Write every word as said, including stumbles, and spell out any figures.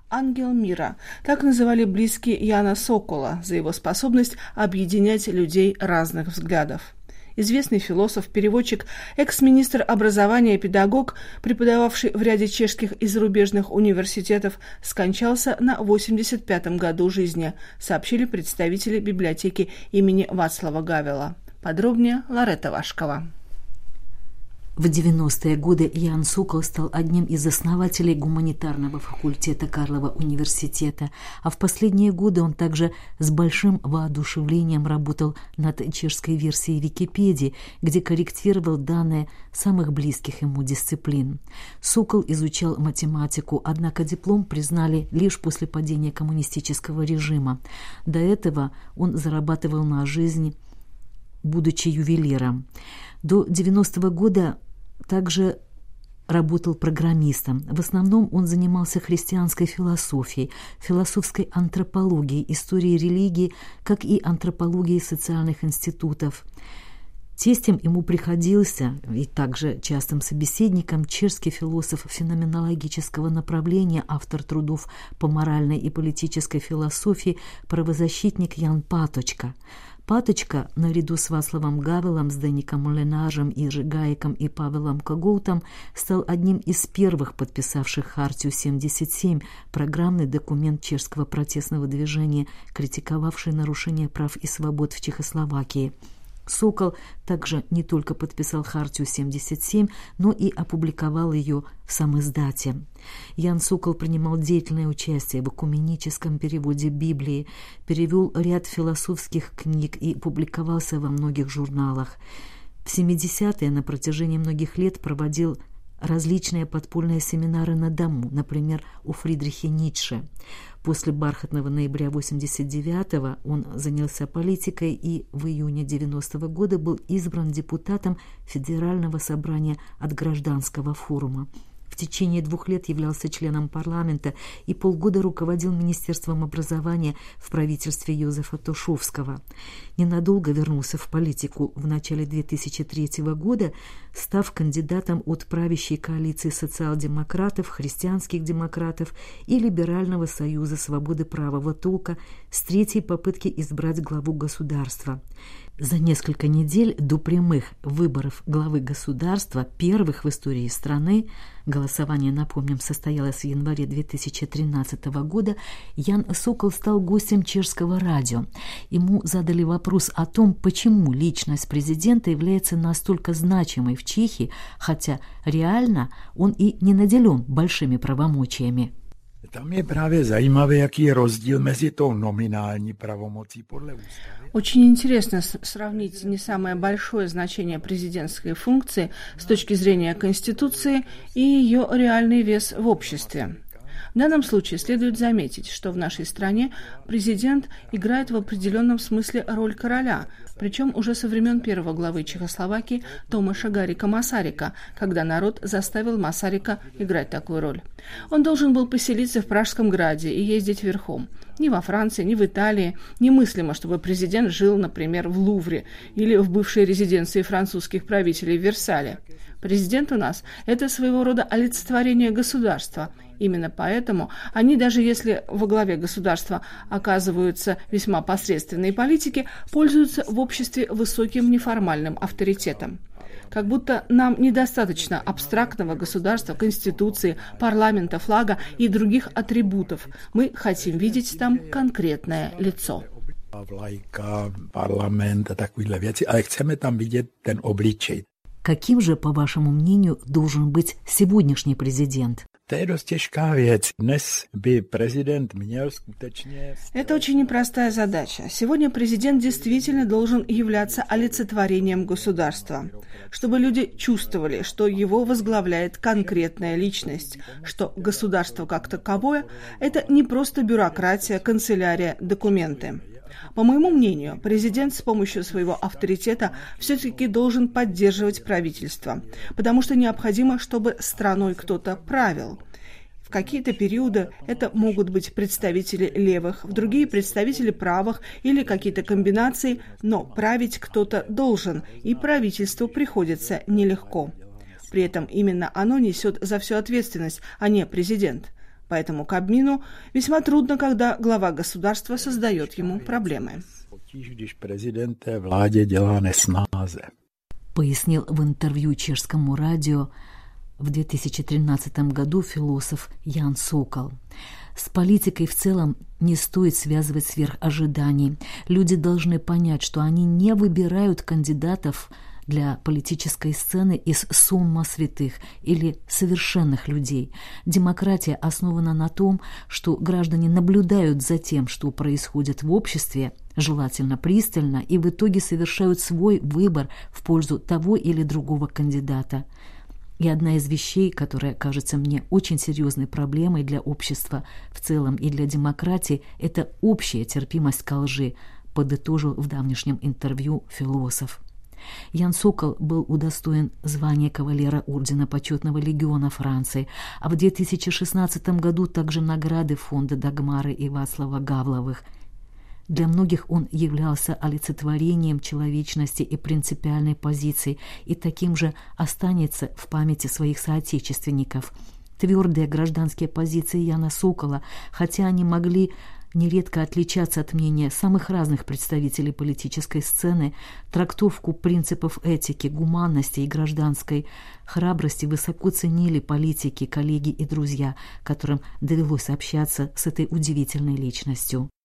«Ангел мира». Так называли близкие Яна Сокола за его способность объединять людей разных взглядов. Известный философ, переводчик, экс-министр образования и педагог, преподававший в ряде чешских и зарубежных университетов, скончался на восемьдесят пятом году жизни, сообщили представители библиотеки имени Вацлава Гавела. Подробнее Ларетта Вашкова. В девяностые годы Ян Сокол стал одним из основателей гуманитарного факультета Карлова университета, а в последние годы он также с большим воодушевлением работал над чешской версией Википедии, где корректировал данные самых близких ему дисциплин. Сокол изучал математику, однако диплом признали лишь после падения коммунистического режима. До этого он зарабатывал на жизнь, будучи ювелиром. До девяностого года также работал программистом. В основном он занимался христианской философией, философской антропологией, историей религии, как и антропологией социальных институтов. Тестем ему приходился, и также частым собеседником, чешский философ феноменологического направления, автор трудов по моральной и политической философии, правозащитник Ян Паточка. Паточка, наряду с Вацлавом Гавелом, Зdeňkom Ленажем, Jiří Гаеком и Павелом Когоутом, стал одним из первых подписавших Хартию семьдесят семь, программный документ чешского протестного движения, критиковавший нарушение прав и свобод в Чехословакии. Сокол также не только подписал Хартию семьдесят семь, но и опубликовал ее в самиздате. Ян Сокол принимал деятельное участие в экуменическом переводе Библии, перевел ряд философских книг и публиковался во многих журналах. В семидесятые на протяжении многих лет проводил различные подпольные семинары на дому, например, у Фридрихе Ницше. После бархатного ноября восемьдесят девятого он занялся политикой и в июне девяностого года был избран депутатом Федерального собрания от Гражданского форума. В течение двух лет являлся членом парламента и полгода руководил Министерством образования в правительстве Йозефа Тошовского. Ненадолго вернулся в политику в начале две тысячи третьего года, став кандидатом от правящей коалиции социал-демократов, христианских демократов и Либерального союза свободы правого толка с третьей попытки избрать главу государства. За несколько недель до прямых выборов главы государства, первых в истории страны, голосование, напомним, состоялось в январе две тысячи тринадцатого года, Ян Сокол стал гостем чешского радио. Ему задали вопрос о том, почему личность президента является настолько значимой в Чехии, хотя реально он и не наделен большими правомочиями. Tam je právě zajímavé, jaký je rozdíl mezi tou nominální pravomocí podle ústavy. Очень интересно сравнить не самое большое значение президентской функции с точки зрения Конституции и ее реальный вес в обществе. В данном случае следует заметить, что в нашей стране президент играет в определенном смысле роль короля, причем уже со времен первого главы Чехословакии Томаша Гарика Масарика, когда народ заставил Масарика играть такую роль. Он должен был поселиться в Пражском граде и ездить верхом. Ни во Франции, ни в Италии немыслимо, чтобы президент жил, например, в Лувре или в бывшей резиденции французских правителей в Версале. Президент у нас – это своего рода олицетворение государства. Именно поэтому они, даже если во главе государства оказываются весьма посредственные политики, пользуются в обществе высоким неформальным авторитетом. Как будто нам недостаточно абстрактного государства, конституции, парламента, флага и других атрибутов. Мы хотим видеть там конкретное лицо. Vlajka, parlament a takovéhle věci, ale chceme tam vidět ten obličej. Каким же, по вашему мнению, должен быть сегодняшний президент? To je dost těžká věc. Dnes by prezident měl skutečně... Это очень непростая задача. Сегодня президент действительно должен являться олицетворением государства, чтобы люди чувствовали, что его возглавляет конкретная личность, что государство как таковое – это не просто бюрократия, канцелярия, документы. По моему мнению, президент с помощью своего авторитета все-таки должен поддерживать правительство, потому что необходимо, чтобы страной кто-то правил. В какие-то периоды это могут быть представители левых, в другие представители правых или какие-то комбинации, но править кто-то должен, и правительству приходится нелегко. При этом именно оно несет за всю ответственность, а не президент. Поэтому Кабмину весьма трудно, когда глава государства создает ему проблемы. Пояснил в интервью чешскому радио в две тысячи тринадцатом году философ Ян Сокол. С политикой в целом не стоит связывать сверх ожиданий. Люди должны понять, что они не выбирают кандидатов для политической сцены из сумма святых или совершенных людей. Демократия основана на том, что граждане наблюдают за тем, что происходит в обществе, желательно пристально, и в итоге совершают свой выбор в пользу того или другого кандидата. И одна из вещей, которая кажется мне очень серьезной проблемой для общества в целом и для демократии, это общая терпимость к лжи, подытожил в давнешнем интервью философ. Ян Сокол был удостоен звания кавалера Ордена Почетного Легиона Франции, а в две тысячи шестнадцатом году также награды фонда Дагмары и Вацлава Гавловых. Для многих он являлся олицетворением человечности и принципиальной позиции, и таким же останется в памяти своих соотечественников. Твердые гражданские позиции Яна Сокола, хотя они могли нередко отличаться от мнения самых разных представителей политической сцены, трактовку принципов этики, гуманности и гражданской храбрости высоко ценили политики, коллеги и друзья, которым довелось общаться с этой удивительной личностью.